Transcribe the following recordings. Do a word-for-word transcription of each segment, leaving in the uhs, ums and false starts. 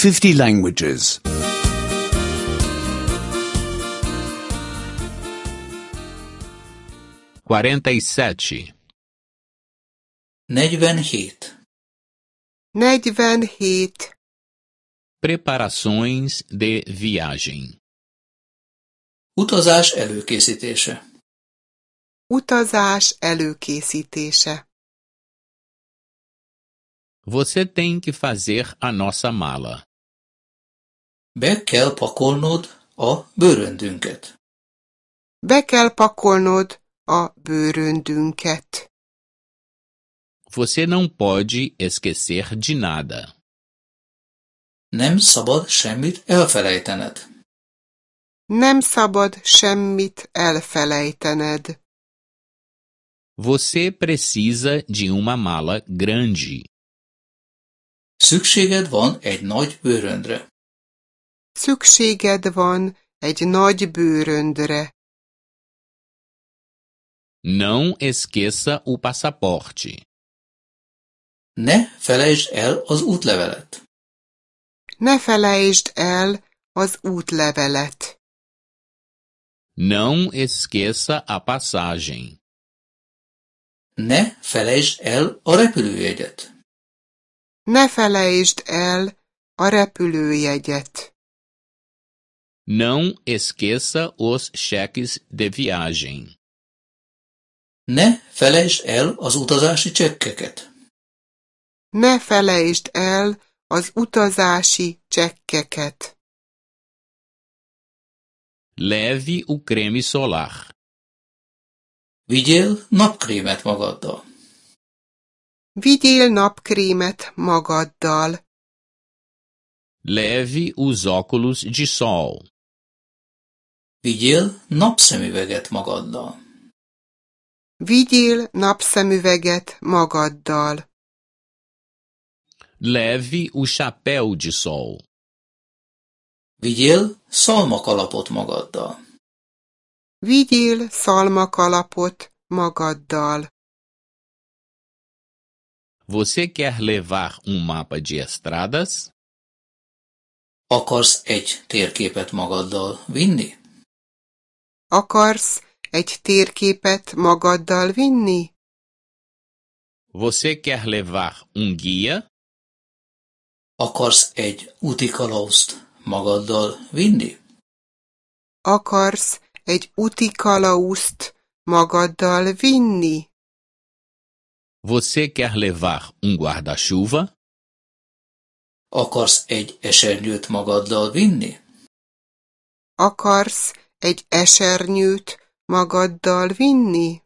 fifty languages. quarenta e sete. negyvenhét. negyvenhét. Preparações de viagem. Utazás előkészítése. Utazás előkészítése. Você tem que fazer a nossa mala. Be kell pakolnod a bőröndünket. Be kell pakolnod a bőröndünket. Você não pode esquecer de nada. Nem szabad semmit elfelejtened. Nem szabad semmit elfelejtened. Você precisa de uma mala grande. Szükséged van egy nagy bőröndre. Szükséged van egy nagy bőröndre. Não esqueça o passaporte. Ne felejtsd el az útlevelet. Ne felejtsd el az útlevelet. Não esqueça a passagem. Ne felejtsd el a repülőjegyet. Ne felejtsd el a repülőjegyet. Não esqueça os cheques de viagem. Ne felejtsd el az utazási csekkeket. Ne felejtsd el az utazási csekkeket. Leve o creme solar. Vigyél napkrémet magaddal. Vigyél napkrémet magaddal. Leve os óculos de sol. Vigyél napszemüveget magaddal. Vigyél napszemüveget magaddal. Leve o chapéu de sol. Vigyél szalmakalapot magaddal. Vigyél szalmakalapot magaddal. Você quer levar um mapa de estradas? Akarsz egy térképet magaddal vinni? Akarsz egy térképet magaddal vinni? Você quer levar um guia? Akarsz egy útikalauzt magaddal vinni? Akarsz egy útikalauzt magaddal vinni? Você quer levar um guarda-chuva? Akarsz egy esernyőt magaddal vinni? Akarsz egy esernyőt magaddal vinni?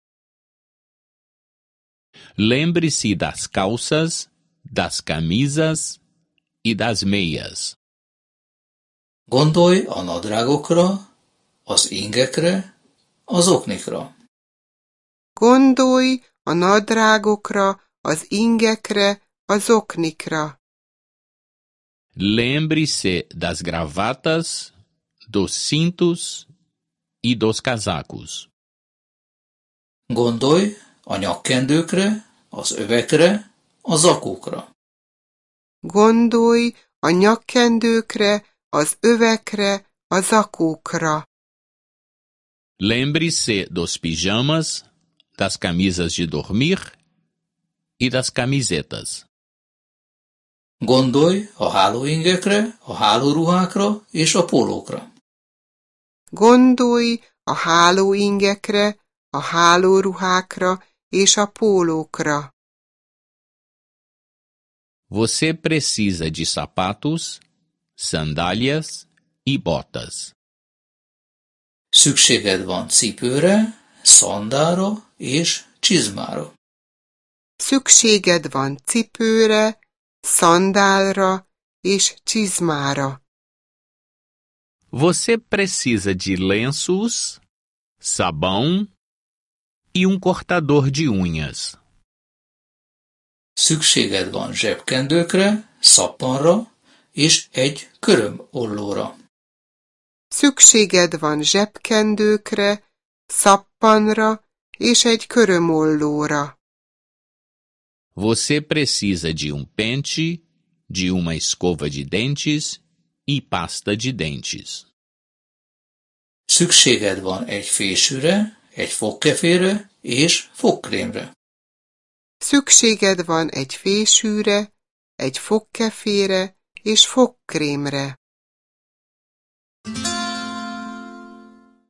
Lembre-se das calças, das camisas e das meias. Gondolj a nadrágokra, az ingekre, az oknikra. Gondolj a nadrágokra, az ingekre, az oknikra. Lembre-se das gravatas, dos cintos e dos casacos. Gondolj a nyakkendőkre, az övekre, a zakókra. Gondolj a nyakkendőkre, az övekre, a zakókra. Lembre-se dos pijamas, das camisas de dormir e das camisetas. Gondolj a hálóingekre, a hálóruhákra és a pólókra. Gondolj a hálóingekre, a hálóruhákra és a pólókra. Você precisa de sapatos, sandálias e botas. Szükséged van cipőre, szandára és csizmára. Szükséged van cipőre, szandálra és csizmára. Você precisa de lenços, sabão e um cortador de unhas. Szükséged van zsebkendőkre, szappanra és egy körömollóra. Szükséged van zsebkendőkre, szappanra és egy körömollóra. Você precisa de um pente, de uma escova de dentes e pasta de dentes. Szükséged van egy fésűre, egy fogkefére és fogkrémre. Szükséged van egy fésűre, egy fogkefére és fogkrémre.